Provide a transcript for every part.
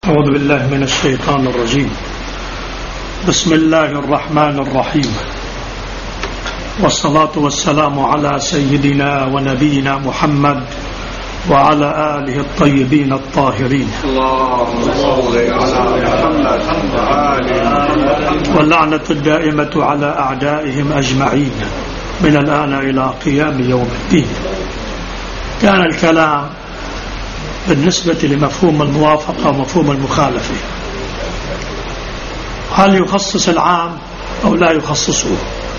أعوذ بالله من الشيطان الرجيم. بسم الله الرحمن الرحيم، والصلاة والسلام على سيدنا ونبينا محمد وعلى آله الطيبين الطاهرين، واللعنة الدائمة على أعدائهم أجمعين من الآن إلى قيام يوم الدين. كان الكلام بالنسبة لمفهوم الموافقة ومفهوم المخالفة، هل يخصص العام أو لا يخصصه؟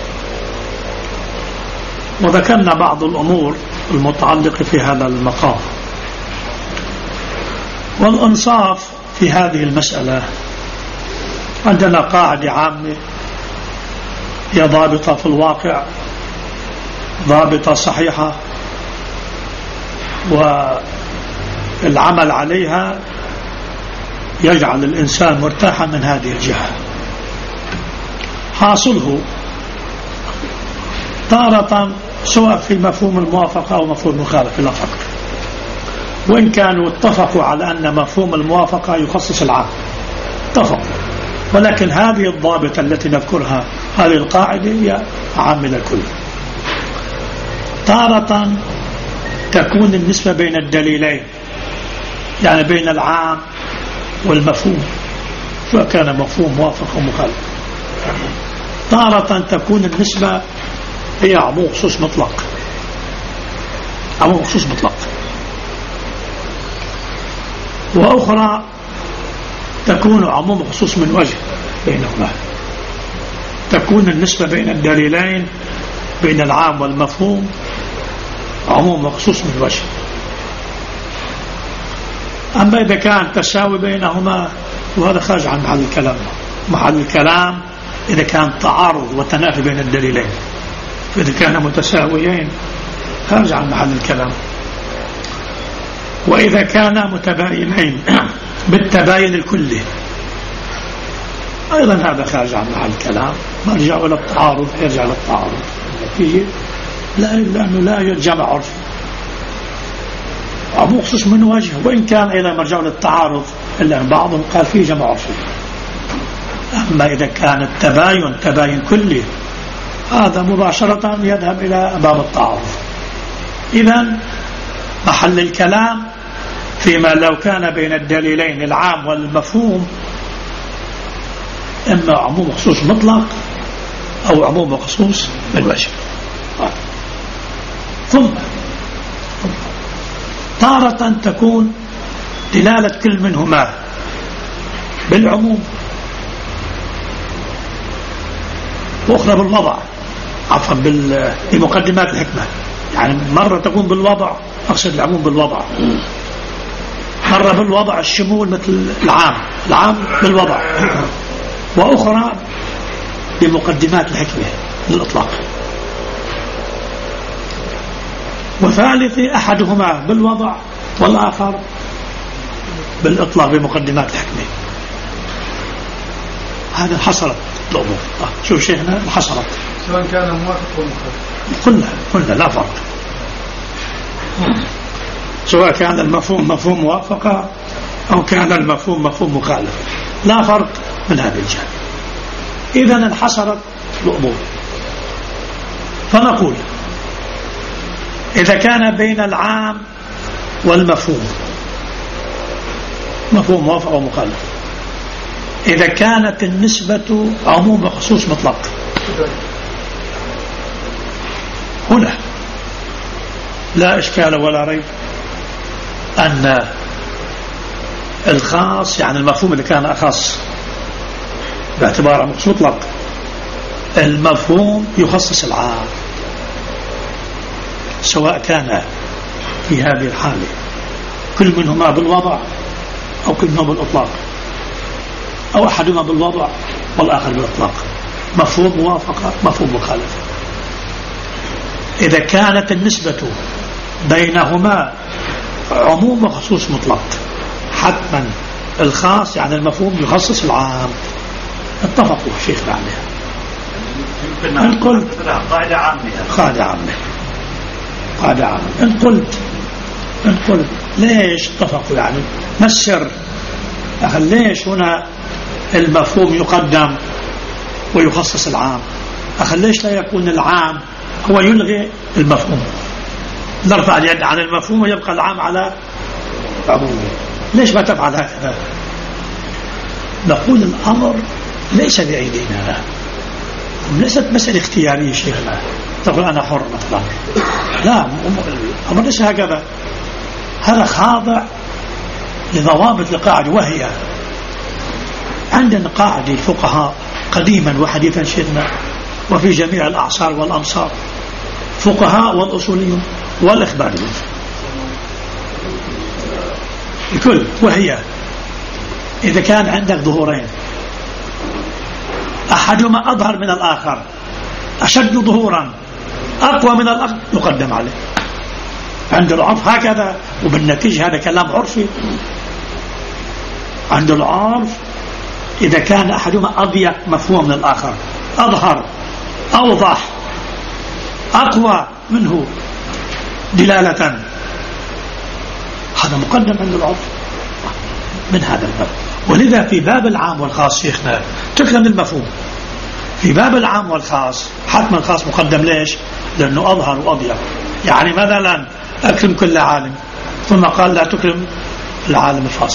وذكرنا بعض الأمور المتعلقة في هذا المقام. والإنصاف في هذه المسألة، عندنا قاعدة عامة هي ضابطة في الواقع، ضابطة صحيحة، والعمل عليها يجعل الإنسان مرتاحا من هذه الجهة. حاصله تارة سواء في مفهوم الموافقة أو مفهوم المخالفة لا فرق، وإن كانوا اتفقوا على أن مفهوم الموافقة يخصص العام اتفقوا، ولكن هذه الضابطة التي نذكرها، هذه القاعدة هي عامة للكل. تارة تكون النسبة بين الدليلين، يعني بين العام والمفهوم، سواء كان مفهوم موافق أو مخالف. تارة تكون النسبة هي عموم خصوص مطلق، عموم خصوص مطلق. وأخرى تكون عموم خصوص من وجه بينهما، تكون النسبة بين الدليلين بين العام والمفهوم عموم وخصوص من وجه. أما إذا كان تساوي بينهما، وهذا خارج عن محل الكلام. محل الكلام إذا كان تعارض وتنافي بين الدليلين، فإذا كان متساويين خارج عن محل الكلام. وإذا كان متباينين بالتباين الكلي أيضا هذا خارج عن محل الكلام، مرجع إلى التعارض، يرجع إلى التعارض النتيجة لأنه لا يجمع عرفي، عموم خصوص من وجه، وإن كان أيضا مرجع للتعارض إلا أن بعضهم قال فيه جمع عرفي. أما إذا كان التباين تباين كلي، هذا مباشرة يذهب إلى باب التعارض. إذن محل الكلام فيما لو كان بين الدليلين العام والمفهوم إما عموم خصوص مطلق أو عموم خصوص بالوجه. ثم تارة تكون دلالة كل منهما بالعموم، وأخرى بالوضع، عفوا بمقدمات الحكمة. يعني مرة تكون بالوضع، أقصد العموم بالوضع، مرة بالوضع الشمول مثل العام بالوضع، وأخرى بمقدمات الحكمة للإطلاق. وثالث أحدهما بالوضع والآخر بالإطلاق بمقدمات الحكمة. هذا حصلت الأمور. شوف شيخنا حصلت، سواء كان موافق ومخالف، قلنا لا فرق، سواء كان المفهوم مفهوم موافقة أو كان المفهوم مفهوم مخالف، لا فرق من هذه الجهة. إذن انحصرت الأمور. فنقول إذا كان بين العام والمفهوم مفهوم موافق ومخالف، إذا كانت النسبة عموم وخصوص مطلق، هنا لا إشكال ولا ريب أن الخاص، يعني المفهوم اللي كان أخص باعتباره مخصوص مطلق، المفهوم يخصص العام، سواء كان في هذه الحالة كل منهما بالوضع أو كل منهما بالإطلاق، أو أحدهما بالوضع والآخر بالإطلاق، مفهوم موافقة مفهوم مخالفة. إذا كانت النسبة بينهما عموم وخصوص مطلق، حتما الخاص يعني المفهوم يخصص العام. اتفقوا شيخنا عليها. إن قلت قاعدة عامة، إن قلت ليش اتفقوا؟ يعني ما السر أخي ليش هنا المفهوم يقدم ويخصص العام؟ أخي ليش لا يكون العام هو يلغي المفهوم، نرفع اليد عن المفهوم ويبقى العام على عمومه؟ ليش ما تفعل هكذا؟ نقول الأمر ليس بأيدينا، ليست مسألة اختيارية شيخنا تقول أنا حر مثلا، لا، الأمر ليس هكذا. هذا خاضع لضوابط القاعدة، وهي عندنا قاعدة الفقهاء قديما وحديثا شيخنا وفي جميع الأعصار والأمصار، فقهاء والأصوليون والإخباريون الكل، وهي إذا كان عندك ظهورين أحدهما أظهر من الآخر، أشد ظهورا، أقوى من الآخر، يقدم عليه. عند العرف هكذا، وبالنتيجة هذا كلام عرفي. عند العرف إذا كان أحدهما أضيق مفهوم من الآخر، أظهر، أوضح، أقوى منه دلالة، هذا مقدم عند العرف من هذا الباب. ولذا في باب العام والخاص شيخنا تكلم المفهوم. في باب العام والخاص حتما الخاص مقدم. ليش؟ لأنه أظهر وأضيق. يعني مثلا أكرم كل عالم، ثم قال لا تكرم العالم الفاسق.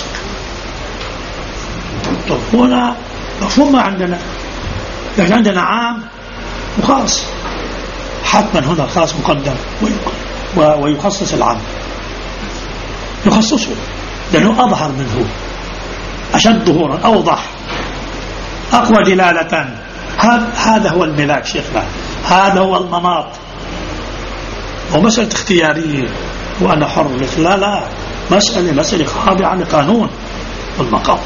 طب هنا مفهوم ما عندنا، لكن عندنا عام وخاص، حتما هنا الخاص مقدم ويخصص العام، يخصصه لأنه أظهر منه، أشد ظهورا، أوضح، أقوى دلالة. هذا هو الملاك شيخنا، هذا هو المناط. ومسألة اختيارية وأنا حر، لا، مسألة خاضعة لقانون والمقام.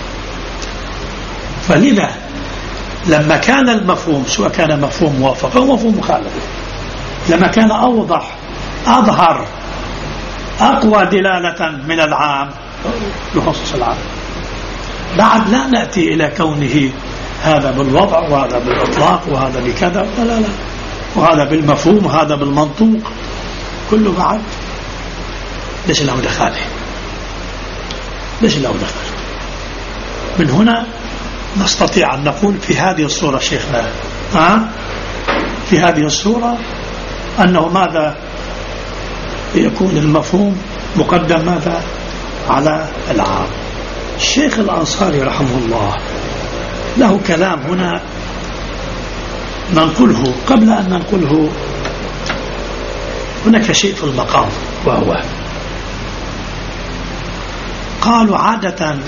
فلذا لما كان المفهوم سواء كان مفهوم موافق أو مفهوم مخالف، لما كان أوضح، أظهر، أقوى دلالة من العام، يخصص العام. بعد لا نأتي إلى كونه هذا بالوضع وهذا بالإطلاق وهذا بكذا، لا، وهذا بالمفهوم وهذا بالمنطوق، كله بعد ليس له دخاله، ليس له دخل. من هنا نستطيع أن نقول في هذه الصورة شيخنا، في هذه الصورة أنه ماذا يكون المفهوم مقدم ماذا على العام. الشيخ الأنصاري رحمه الله له كلام هنا ننقله. قبل أن ننقله هناك شيء في المقام، وهو قالوا عادة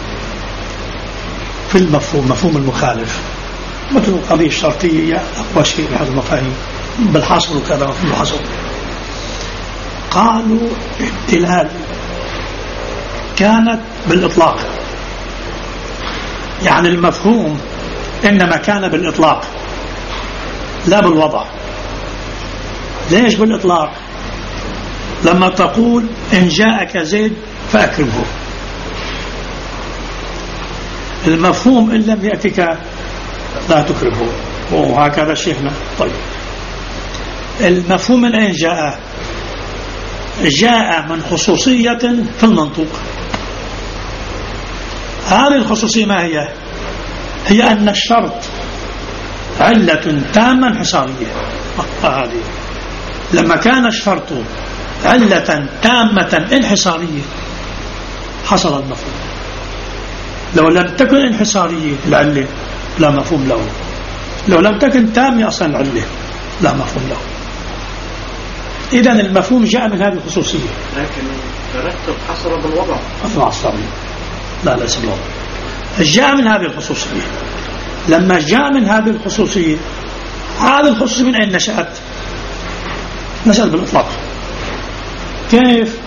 في المفهوم، مفهوم المخالف، مثل القضية الشرطية أقوى شيء بهذا المفاهيم، بالحصر وكذا وفي الحصر. قالوا الدلالة كانت بالإطلاق، يعني المفهوم إنما كان بالإطلاق لا بالوضع. ليش بالإطلاق؟ لما تقول إن جاءك زيد فأكرمه، المفهوم إن لم يأتك لا تكرمه، وهكذا شيخنا. طيب المفهوم من أين جاء؟ جاء من خصوصية في المنطوق. هذه الخصوصية ما هي؟ هي أن الشرط علة تامة انحصارية. هذه لما كان الشرط علة تامة انحصارية حصل المفهوم. لو لم تكن انحصارية العلة لا مفهوم له، لو لم تكن تامة أصلا العلة لا مفهوم له. إذن المفهوم جاء من هذه الخصوصية، لكن ترتب حصر بالوضع العصري، لا ليس بالوضع، جاء من هذه الخصوصية. لما جاء من هذه الخصوصية، هذه الخصوصية من أين نشأت؟ نشأت بالإطلاق. كيف؟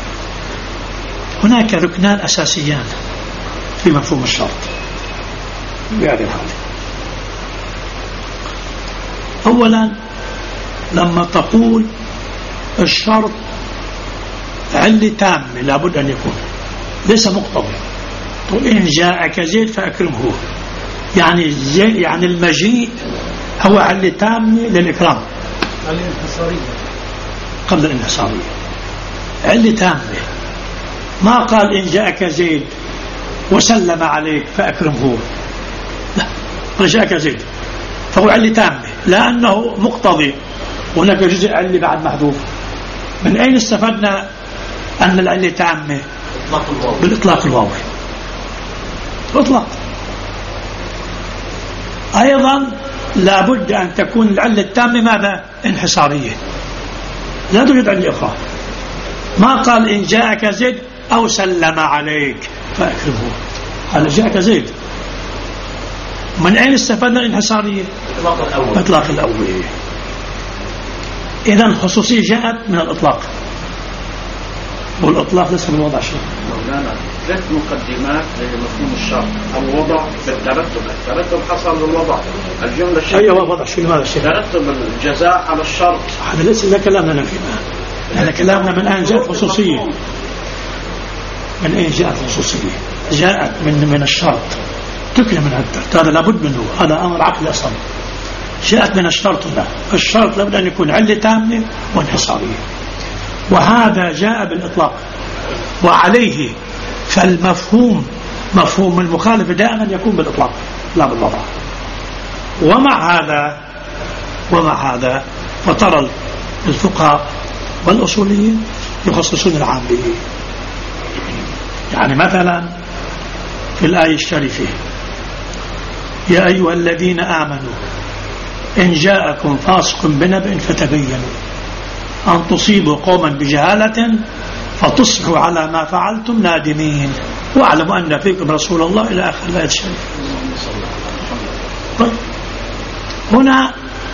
هناك ركنان أساسيان في مفهوم الشرط بهذه الحالة. أولا لما تقول الشرط علة تامة لابد أن يكون، ليس مقتضى. تقول إن جاءك زيد فأكرمه، يعني المجيء هو علة تامة للإكرام، علة انحصارية قبل الانحصارية، علة تامة. ما قال إن جاءك زيد وسلم عليك فأكرمه، لا، جاءك زيد، فهو علة تامة لأنه مقتضي، وهناك جزء علة بعد محذوف. من أين استفدنا أن العلة تامة؟ بالإطلاق الواوي، إطلاق. أيضا لابد أن تكون العلة التامة ماذا؟ انحصارية، لا توجد علة أخرى. ما قال إن جاءك زيد أو سلم عليك فأكرمه، قال جاءك زيد. من أين استفدنا الانحصارية؟ إطلاق الأول. إذن الخصوصية جاءت من الإطلاق، والإطلاق ليس من وضع شيء. مولانا 3 مقدمات لمفهوم الشرط. الوضع بالترتب، الترتب حصل بالوضع، الجملة الشرطية. أيوة وضع شيء، ماذا الشيء؟ ترتب الجزاء على الشرط. هذا ليس كلامنا فيه، هذا كلامنا من أين جاءت الخصوصية. من أين جاءت الخصوصية؟ جاءت من الشرط، تكلم من الترتيب، هذا لابد منه، هذا أمر عقلي أصلا. جاءت من الشرط، لا، الشرط لابد أن يكون علة تامة وانحصارية، وهذا جاء بالإطلاق. وعليه فالمفهوم، مفهوم المخالف دائما يكون بالإطلاق لا بالوضع. ومع هذا وترى الفقهاء والأصوليين يخصصون العام به. يعني مثلا في الآية الشريفة يا أيها الذين آمنوا إن جاءكم فاسق بنبأ فتبينوا أن تصيبوا قوما بجهالة فتصبحوا على ما فعلتم نادمين واعلموا أن فيكم رسول الله إلى آخر الآية الشريفة. طيب هنا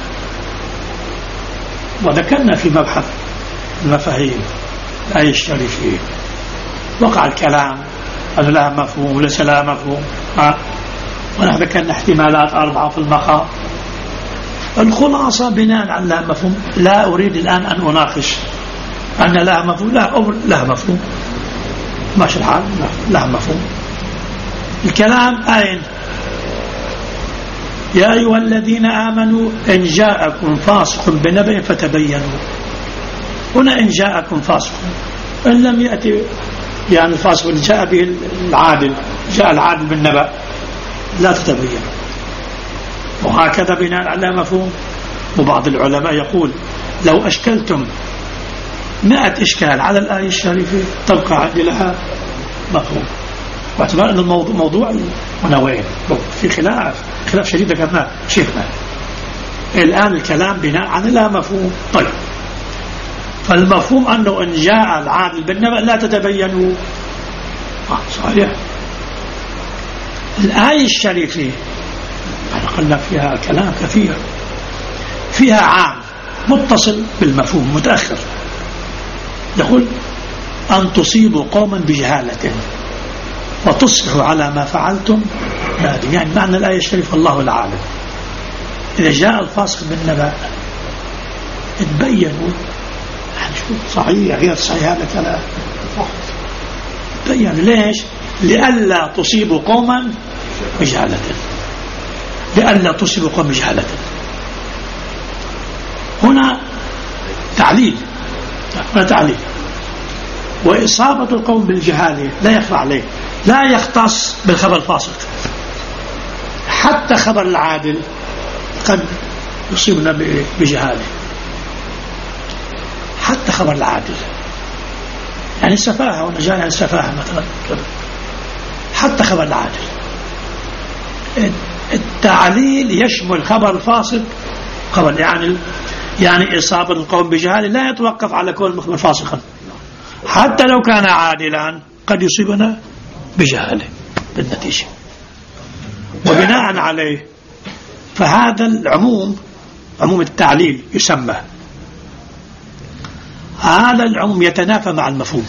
وذكرنا في مبحث المفاهيم الآية الشريفة وقع الكلام هل لها مفهوم وليس لها مفهوم، ونحن ذكرنا احتمالات 4 في المقام. الخلاصة بناء على لها مفهوم، لا أريد الآن أن أناقش أن لها مفهوم، لا أمر لها مفهوم، ماشي الحال، لها مفهوم. الكلام أين؟ يا أيها الذين آمنوا إن جاءكم فاسق بنبأ فتبينوا. هنا إن جاءكم فاسق، إن لم يأتي يعني الفاسق اللي جاء به العادل، جاء العادل بالنبأ لا تتبين، وهكذا بناء على مفهوم. وبعض العلماء يقول لو أشكلتم 100 إشكال على الآية الشريفة تبقى عندي لها مفهوم، واعتبار أن الموضوع موضوع منوعين في خلاف شديد ذكرناه شيخنا. الآن الكلام بناء على لا مفهوم. طيب فالمفهوم أنه إن جاء العادل بالنبأ لا تتبينوا، صحيح. الآية الشريفة قلنا فيها كلام كثير، فيها عام متصل بالمفهوم متأخر، يقول أن تصيبوا قوما بجهالة وتصبحوا على ما فعلتم نادمين. يعني معنى الآية الشريفة الله العالم، إذا جاء الفاسق بالنبأ تبينوا، يعني شو صحيح غير صحيح هذا كلام، تبين ليش؟ لئلا تصيبوا قوما بجهالة، لئلا تصيبوا قوما بجهالة. هنا تعليل، وإصابة القوم بالجهالة لا يخفى عليه، لا يختص بالخبر الفاسق، حتى خبر العادل قد يصيبنا بجهالة، حتى خبر العادل، يعني السفاهة ونجانا السفاهة مثلا، حتى خبر العادل. التعليل يشمل خبر الفاسق، خبر يعني إصابة القوم بجهالة لا يتوقف على كون المخبر فاسقا، حتى لو كان عادلا قد يصيبنا بجهالة بالنتيجة. وبناء عليه فهذا العموم، عموم التعليل يسمى، هذا العموم يتنافى مع المفهوم.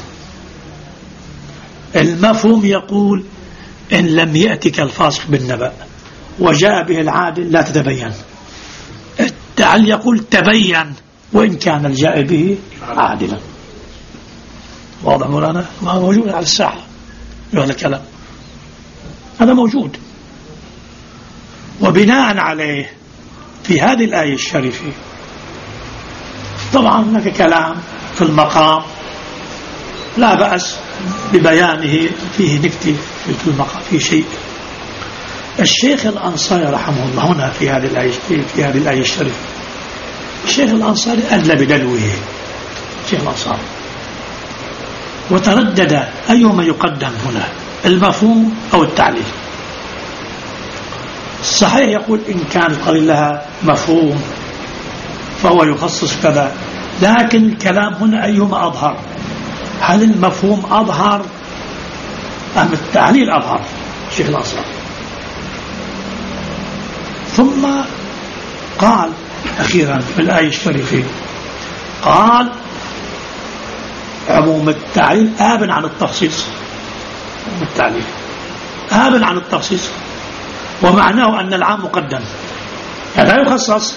المفهوم يقول إن لم يأتك الفاسق بالنبأ وجاء به العادل لا تتبين. التعليل يقول تبين وإن كان الجاء به عادلا. واضح مولانا؟ ما موجود على الساحة هذا الكلام، هذا موجود. وبناء عليه في هذه الآية الشريفة طبعا هناك كلام في المقام لا بأس ببيانه، فيه نكتة في شيء. الشيخ الأنصاري رحمه الله هنا في هذه الآية الشريفة، الشيخ الأنصاري أدلى بدلوه، الشيخ الأنصاري، وتردد أيهما يقدم هنا، المفهوم أو التعليل. صحيح يقول إن كان قال لها مفهوم فهو يخصص كذا، لكن الكلام هنا أيهما أظهر؟ هل المفهوم أظهر أم التعليل أظهر؟ الشيخ الأنصاري ثم قال أخيرا في الآية الشريفة، قال عموم التعليل آب عن التخصيص، عموم التعليل آب عن التخصيص، ومعناه أن العام مقدم يعني لا يخصص.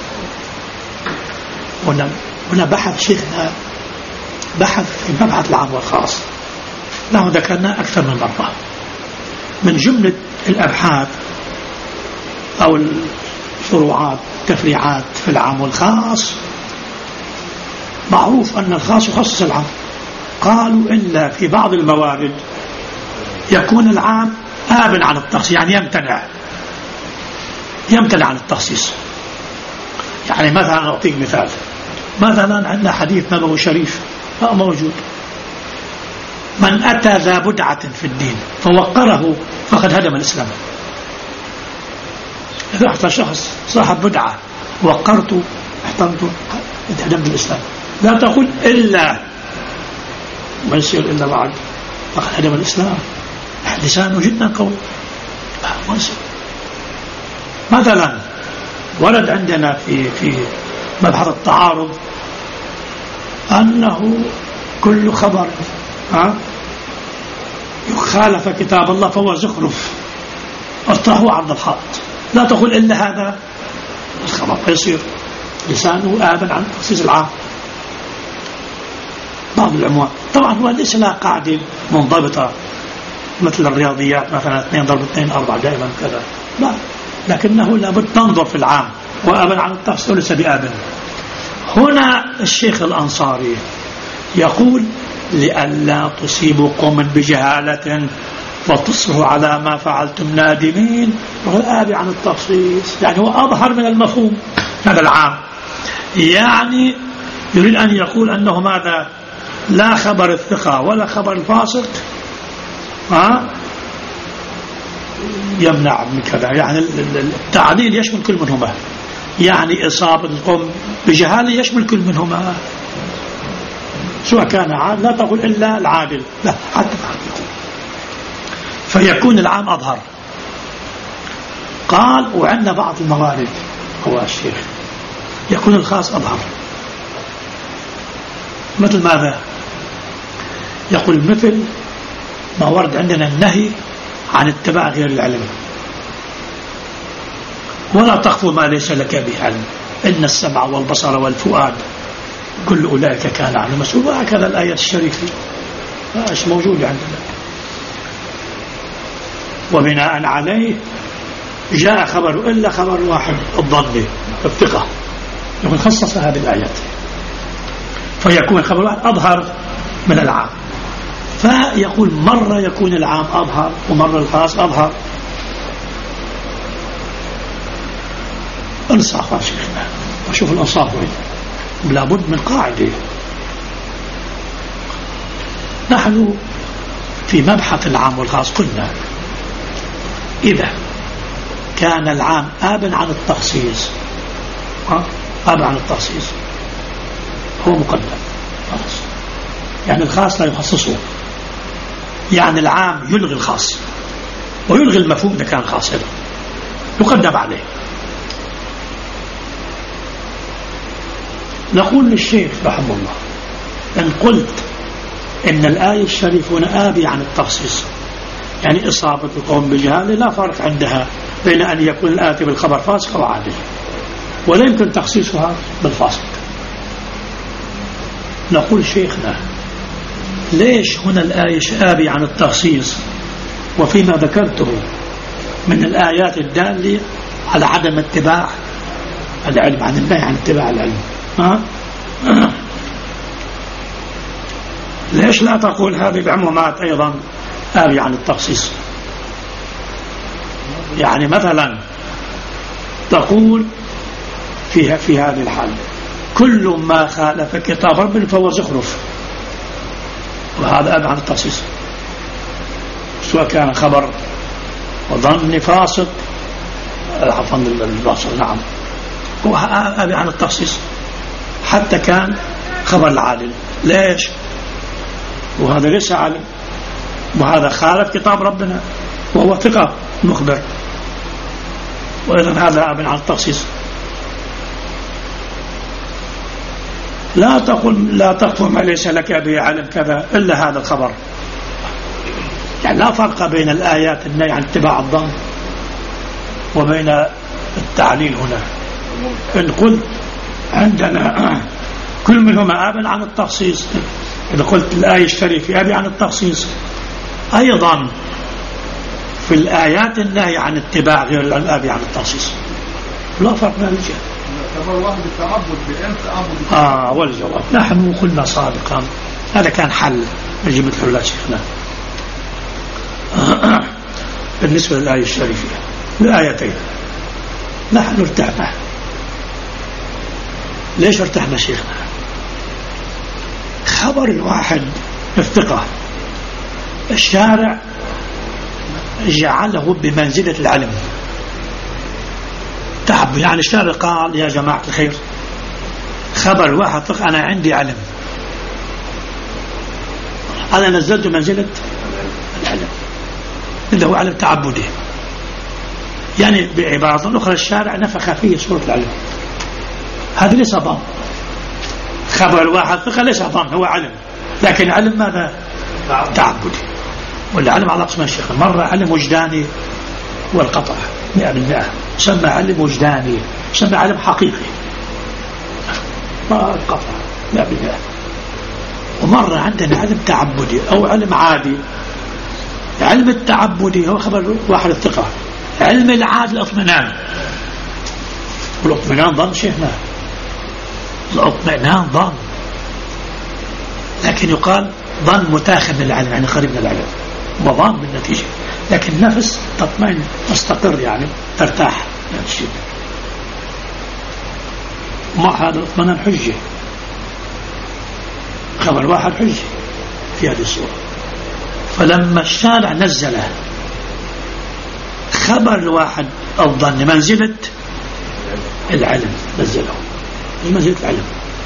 هنا بحث شيخنا بحث في مبحث العام والخاص، له ذكرنا أكثر من مرة. من جملة الأبحاث أو الفروعات التفريعات في العام والخاص، معروف أن الخاص يخصص العام. قالوا إلا في بعض الموارد يكون العام آب عن التخصيص، يعني يمتنع عن التخصيص. يعني مثلا أعطيك مثال، مثلا عندنا حديث نبوي شريف موجود، من أتى ذا بدعة في الدين فوقره فقد هدم الإسلام. إذا أحتى شخص صاحب بدعة وقرته احترمته هدمت الإسلام. لا تقول إلا ما يصير إلا بعد فقد هدم الإسلام، لسانه جدا قوي ما يصير. مثلا ورد عندنا في مبحث التعارض أنه كل خبر يخالف كتاب الله فهو زخرف اطرحه عرض الحائط. لا تقول إلا هذا الخبر فيصير لسانه آبا عن تخصيص العام. بعض العنوان طبعا هو ليس لها قاعدة منضبطة مثل الرياضيات مثلا 2 ضرب 2 4 دائما كذا، لا، لكنه لابد تنظر في العام، وآبا عن التخصيص وليس بآبا. هنا الشيخ الأنصاري يقول لئلا تصيبوا قوما بجهالة فتصروا على ما فعلتم نادمين، وهو آبي عن التخصيص، يعني هو أظهر من المفهوم هذا العام. يعني يريد أن يقول أنه ماذا؟ لا خبر الثقة ولا خبر الفاسق يمنع من كذا. يعني التعليل يشمل كل منهما، يعني إصابة القوم بجهالة يشمل كل منهما سواء كان عادل. لا تقول إلا العادل، لا، حتى العادل، فيكون العام أظهر. قال وعندنا بعض الموارد هو الشيخ يكون الخاص أظهر، مثل ماذا؟ يقول مثل ما ورد عندنا النهي عن اتباع غير العلم، ولا تخف ما ليس لك به علم إن السمع والبصر والفؤاد كل أولئك كان عنه مسؤول. وهكذا الآية الشريفة مش موجودة عندنا. وبناء عليه جاء خبر إلا خبر واحد الظن الثقة، يقول خصص هذه الآيات، فيكون خبر واحد أظهر من العام. فيقول مرة يكون العام أظهر ومرة الخاص أظهر. انصاف يا شيخنا، وشوف الانصاف وين، لابد من قاعدة. نحن في مبحث العام والخاص قلنا إذا كان العام آبا عن التخصيص، آبا عن التخصيص هو مقدم خلاص، يعني الخاص لا يخصصه، يعني العام يلغي الخاص ويلغي المفهوم إذا كان خاص يقدم عليه. نقول للشيخ رحمه الله إن قلت إن الآية الشريفة هنا آبي عن التخصيص، يعني إصابة القوم بجهالة لا فرق عندها بين أن يكون الآتي بالخبر فاسق أو عادل، ولا يمكن تخصيصها بالفاسق. نقول شيخنا ليش هنا الآية آبي عن التخصيص وفيما ذكرته من الآيات الدالة على عدم اتباع العلم، عن النهي عن اتباع العلم. ليش لا تقول هذه العمومات أيضا آبي عن التخصيص؟ يعني مثلا تقول في هذه الحالة كل ما خالف كتاب ربنا فهو زخرف، وهذا آبي عن التخصيص، سواء كان خبر وظن فاسق عفوا الباصر، نعم هو آبي عن التخصيص حتى كان خبر العادل. ليش؟ وهذا ليس عالم، وهذا خالف كتاب ربنا وهو ثقة مخبر، وإذن هذا آبي عن التخصيص. لا تقل لا تقف ما ليس لك به علم كذا إلا هذا الخبر. يعني لا فرق بين الآيات النهي عن اتباع الظن وبين التعليل هنا. إن قلت عندنا كل منهما آب عن التخصيص، إذا قلت الآية الشريفة آب عن التخصيص، أيضا في الآيات النهي عن اتباع غير الآب عن التخصيص، لا فرق بين الجهة. والجواب نحن قلنا سابقا هذا كان حل نجيب الحلات شيخنا. بالنسبة للآية الشريفة الآيتين نحن ارتحنا. ليش ارتحنا شيخنا؟ خبر الواحد الثقة الشارع جعله بمنزلة العلم تعب. يعني الشارع قال يا جماعة الخير خبر الواحد ثقة أنا عندي علم، أنا نزلت منزلة العلم اللي هو علم تعبدي. يعني بعبارة أخرى الشارع نفخ فيه صورة العلم. هذا ليس ظن، خبر الواحد ثقة ليس ظن، هو علم، لكن علم ماذا؟ تعبدي. والعلم على قسم الشيخ، مرة علم وجداني والقطع 100%، سمى علم وجداني، سمى علم حقيقي ما القطع 100%. ومرة عندنا علم تعبدي أو علم عادي. علم التعبدي هو خبر واحد الثقة، علم العادي الاطمئنان، والاطمئنان ظن شيخنا، الاطمئنان ظن، لكن يقال ظن متاخر من العلم، يعني قريب من العلم وظن بالنتيجة، لكن نفس تطمئن تستقر، يعني ترتاح. يعني الشيء ما هذا الاطمئنان حجة، خبر واحد حجة في هذه الصورة. فلما الشارع نزله خبر الواحد الظن منزلة العلم، نزله منزلة العلم،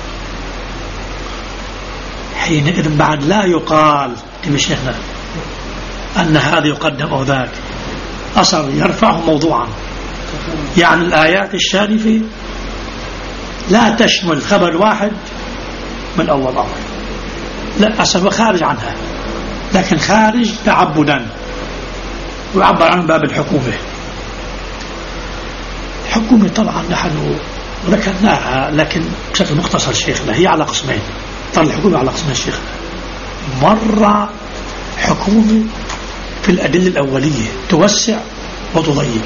حينئذ بعد لا يقال كما شيخنا أن هذا يقدم أو ذاك، أصلا يرفعه موضوعا. يعني الآيات الشريفة لا تشمل خبر واحد من أول أمر، لا أصلا خارج عنها، لكن خارج تعبدا، ويعبر عن باب الحكومة. الحكومة طبعا نحن ذكرناها لكن بشكل مختصر شيخنا، هي على قسمين. طبعا الحكومة على قسمين شيخنا. مرة حكومة في الأدلة الأولية توسع وتضيق.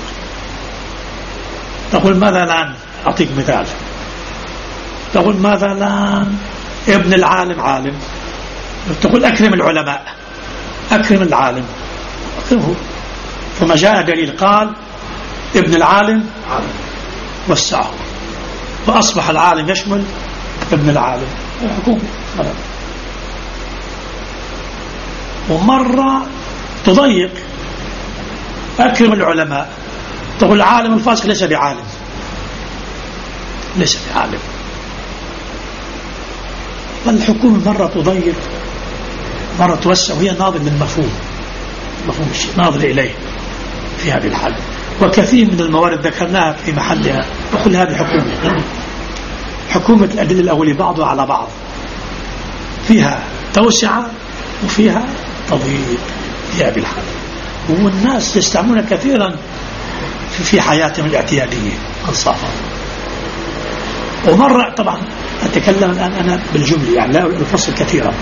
تقول مثلا أعطيك مثال، تقول مثلا ابن العالم عالم، تقول أكرم العلماء، أكرم العالم، أكرمه. ثم جاء دليل قال ابن العالم وسعه، فأصبح العالم يشمل ابن العالم، الحكومة. ومرة تضيق، أكرم العلماء، تقول العالم الفاسق ليس بعالم، ليس بعالم. فالحكومة مرة تضيق مرة توسع، وهي ناظر للمفهوم، مفهوم الشيء ناظر إليه في هذه الحالة. وكثير من الموارد ذكرناها في محلها، وكل هذه حكومة الأدلة الأولية بعضها على بعض، فيها توسعة وفيها تضييق في هذه الحالة. والناس يستعملون كثيرا في حياتهم الاعتيادية انصافا. ومرة طبعا أتكلم الآن أنا بالجملة، يعني لا الفصل كثيرا.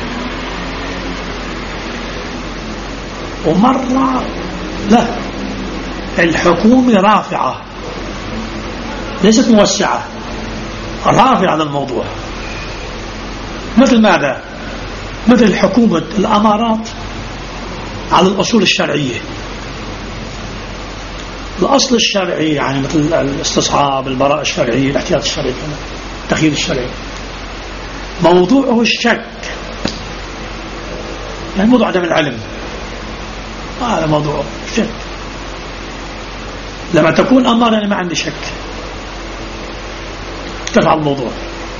ومرة لا، الحكومة رافعة ليست موسعة، رافعة على الموضوع. مثل ماذا؟ مثل حكومة الأمارات على الأصول الشرعية. الأصل الشرعي يعني مثل الاستصحاب، البراءة الشرعية، الاحتياط الشرعي، التخيير الشرعي، موضوعه الشك، يعني موضوع عدم العلم، هذا موضوع الشك. لما تكون أمارة أنا ما عندي شك تفعل الموضوع.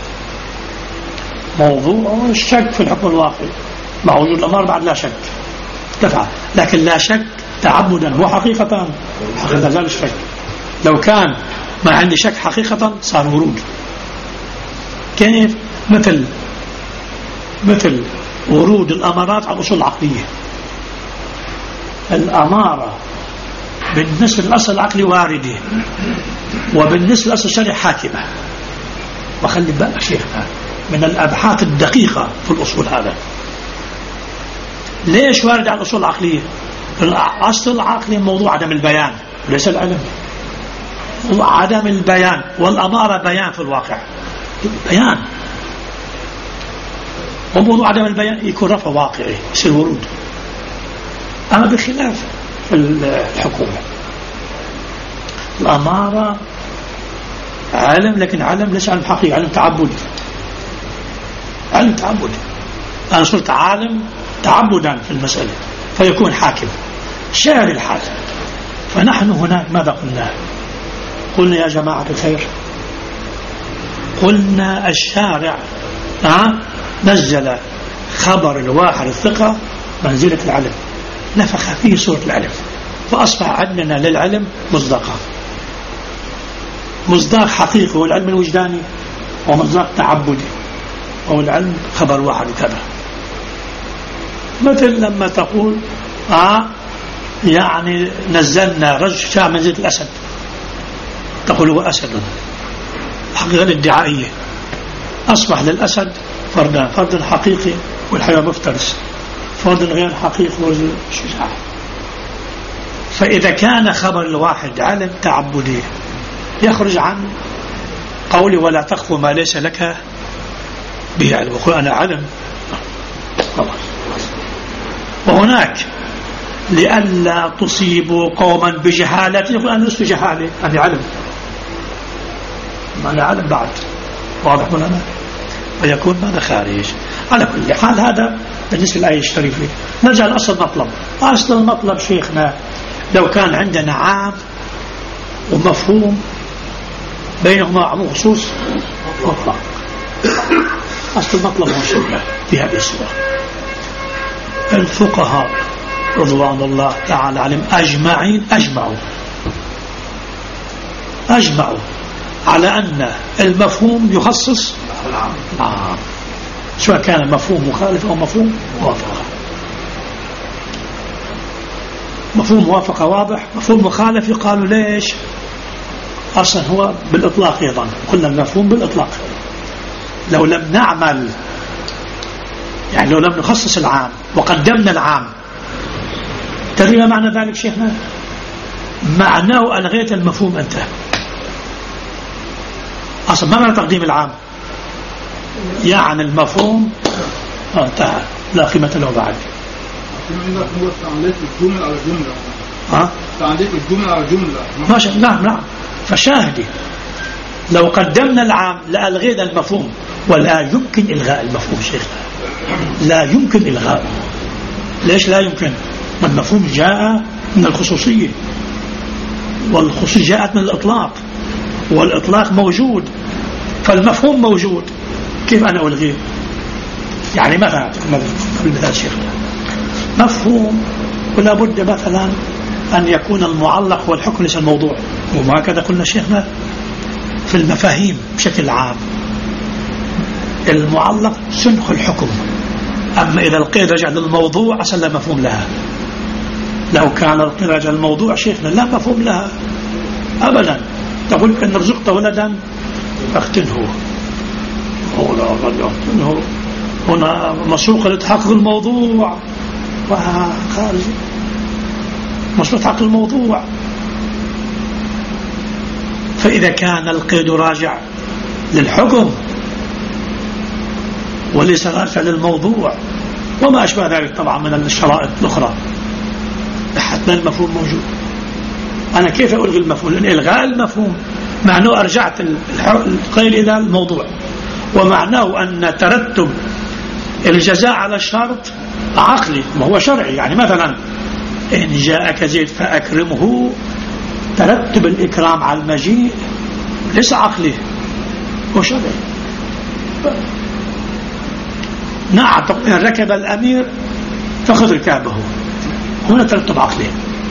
موضوع الشك في الحكم الواقعي مع وجود الأمارة بعد لا شك تفعل، لكن لا شك تعبدا هو حقيقة زال الشك. لو كان ما عندي شك حقيقة صار ورود. كيف؟ مثل ورود الأمارات على الأصول العقلية. الأمارة بالنسبة للأصل العقلي واردة، وبالنسبة للأصل الشرعي حاكمة. وخلي بالك شيخنا من الأبحاث الدقيقة في الأصول هذا. ليش وارد على الأصول العقلية؟ الأصل العقلي موضوع عدم البيان وليس العلم. عدم البيان، والأمارة بيان في الواقع، بيان. وموضوع عدم البيان يكون رفع واقعي يصير ورود. أما بخلاف الحكومة الأمارة علم، لكن علم ليس علم حقيقي، علم تعبدي. علم تعبدي، أنا صرت عالم تعبدا في المسألة فيكون حاكم شارع الحاكم. فنحن هناك ماذا قلنا يا جماعة الخير، قلنا الشارع نزل خبر الواحد الثقة منزلة العلم، نفخ فيه صورة العلم، فأصبح عندنا للعلم مصداق حقيقي، والعلم الوجداني، ومصداق تعبدي، أو العلم خبر واحد كذا. مثل لما تقول يعني نزلنا رجل شاع منزلة الأسد، تقول هو أسد، حقيقة الادعائية. أصبح للأسد فرد حقيقي والحيوان مفترس، فرد غير حقيقي والشجاع. فإذا كان خبر الواحد علم تعبدي يخرج عن قولي ولا تخف ما ليس لك به علم، وقل أنا علم. وهناك لئلا تصيبوا قوما بجهالة يقول أنا لست جهالة، أنا علم، أنا علم بعد، واضح لنا؟ ويكون ماذا خارج. على كل حال هذا بالنسبة للآية الشريفة. نرجع لأصل المطلب. أصل المطلب شيخنا لو كان عندنا عام ومفهوم بينهما عموم خصوص مطلق، أصل المطلب هو شيخنا في هذه الصورة. الفقهاء رضوان الله تعالى عليهم أجمعين أجمعوا على أن المفهوم يخصص العام، سواء كان المفهوم مخالف أو مفهوم موافق. مفهوم موافقة واضح، مفهوم مخالف يقالوا ليش؟ أصلا هو بالإطلاق أيضا، قلنا المفهوم بالإطلاق. لو لم نعمل، يعني لو لم نخصص العام وقدمنا العام، تدري ما معنى ذلك شيخنا؟ معناه ألغيت المفهوم أنت. أصلا ما معنى تقديم العام؟ يعني المفهوم انتهى، لا قيمة له بعد. هو تعليق الجملة على جملة. تعليق الجملة على جملة. ماشي. نعم. فشاهدي لو قدمنا العام لألغينا المفهوم، ولا يمكن إلغاء المفهوم شيخنا، لا يمكن إلغاء. ليش لا يمكن؟ ما المفهوم جاء من الخصوصية، والخصوصية جاءت من الإطلاق، والإطلاق موجود، فالمفهوم موجود، كيف أنا ألغيه؟ يعني مثلا بالمثال شيخنا مفهوم، ولا بد مثلا أن يكون المعلق هو الحكم ليس الموضوع، وهكذا قلنا شيخنا في المفاهيم بشكل عام. المعلق سنخ الحكم، أما إذا القيد رجع للموضوع أصلا لا مفهوم لها. لو كان القيد رجع للموضوع شيخنا لا مفهوم لها أبدا. تقول إن رزقت ولدا فاختنه، هنا مسروق لتحقق الموضوع، وخارج مسروق لتحقق الموضوع. فإذا كان القيد راجع للحكم وليس راجع للموضوع وما أشبه ذلك طبعا من الشرائط الأخرى. حتما المفهوم موجود. أنا كيف ألغي المفهوم؟ لأن إلغاء المفهوم معناه أرجعت القيل إلى الموضوع، ومعناه أن ترتب الجزاء على الشرط عقلي ما هو شرعي. يعني مثلا إن جاءك زيد فأكرمه، ترتب الإكرام على المجيء ليس عقلي، هو شرعي. نعتق إن ركب الأمير فخذ ركابه، هنا ترتب عقلي.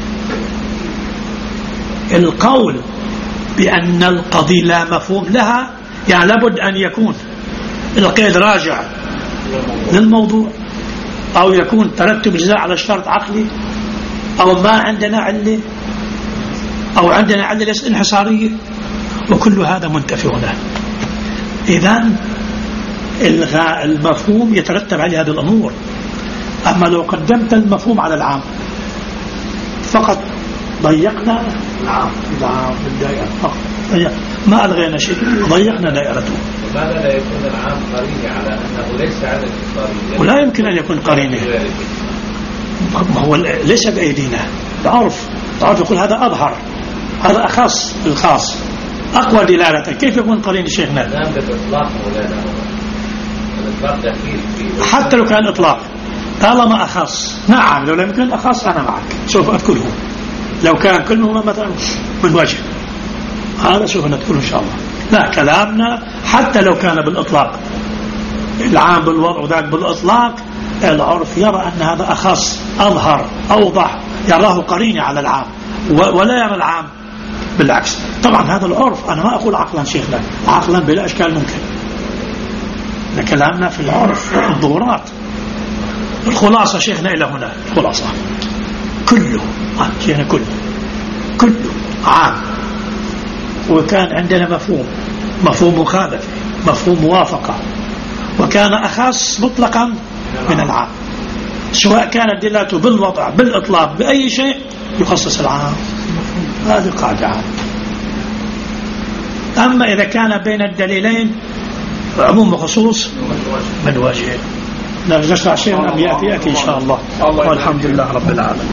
القول بأن القضية لا مفهوم لها يعني لابد أن يكون القيد راجع للموضوع، أو يكون ترتب الجزاء على الشرط عقلي، أو ما عندنا علة، أو عندنا علة ليس انحصارية، وكل هذا منتفي هنا. إذن إلغاء المفهوم يترتب عليه هذه الأمور. أما لو قدمت المفهوم على العام فقط ضيقنا العام الدائرة فقط، ما ألغينا شيء، ضيقنا دائرته. لماذا لا يكون العام قريني على أنه ليس على الإصرارية؟ ولا يمكن أن يكون قريني، ما هو ليس بأيدينا. العرف يقول هذا أظهر، هذا أخص الخاص، أقوى دلالة. كيف يكون قريني شيخنا؟ نعم بالإطلاق مولانا، الإطلاق دخيل فيه. حتى لو كان إطلاق طالما أخص. نعم لو لم يكن أخص أنا معك، سوف أذكره. لو كان كلهما مثلا من وجه هذا سوف نذكره إن شاء الله. لا، كلامنا حتى لو كان بالإطلاق، العام بالوضع وذاك بالإطلاق، العرف يرى أن هذا أخص، أظهر، أوضح، يراه قريني على العام، ولا يرى العام بالعكس. طبعا هذا العرف، أنا ما أقول عقلا شيخنا، عقلا بلا أشكال ممكن، كلامنا في العرف الظهورات. الخلاصة شيخنا إلى هنا، الخلاصة كله شيخنا كله عام، وكان عندنا مفهوم مخالف، مفهوم موافقة، وكان أخص مطلقا من العام، سواء كانت دلالته بالوضع بالإطلاق بأي شيء يخصص العام. هذه قاعدة عام. أما إذا كان بين الدليلين عموم وخصوص من وجه، نرجع شيء أم يأتي إن شاء الله، والحمد لله رب العالمين.